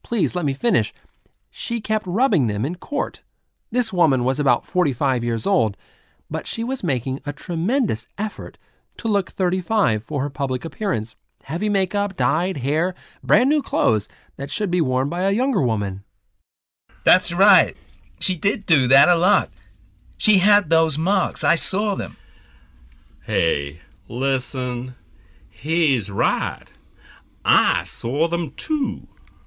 please let me finish. She kept rubbing them in court. This woman was about 45 years old, but she was making a tremendous effort to look 35 for her public appearance. Heavy makeup, dyed hair, brand new clothes that should be worn by a younger woman. That's right. She did do that a lot. She had those marks. I saw them. Hey, listen. He's right. I saw them too.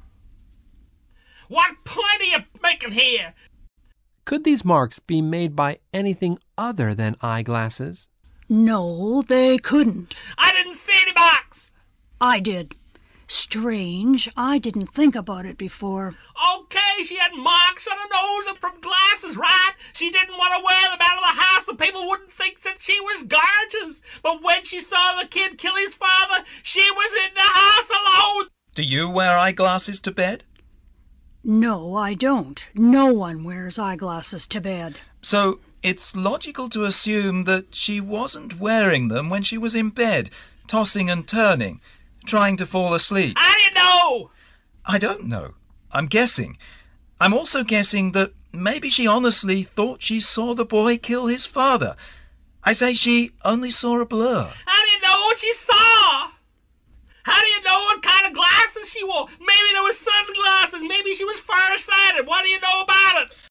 What point are you making here? Could these marks be made by anything other than eyeglasses? No, they couldn't. I didn't see any marks. I did. Strange, I didn't think about it before. Okay, she had marks on her nose and from glasses, right? She didn't want to wear them out of the house so people wouldn't think that she was gorgeous. But when she saw the kid kill his father, she was in the house alone. Do you wear eyeglasses to bed? No, I don't. No one wears eyeglasses to bed. So it's logical to assume that she wasn't wearing them when she was in bed, tossing and turning, trying to fall asleep. How do you know? I don't know. I'm guessing. I'm also guessing that maybe she honestly thought she saw the boy kill his father. I say she only saw a blur. How do you know what she saw? How do you know what kind of glasses she wore? Maybe there were sunglasses. Maybe she was farsighted. What do you know about it?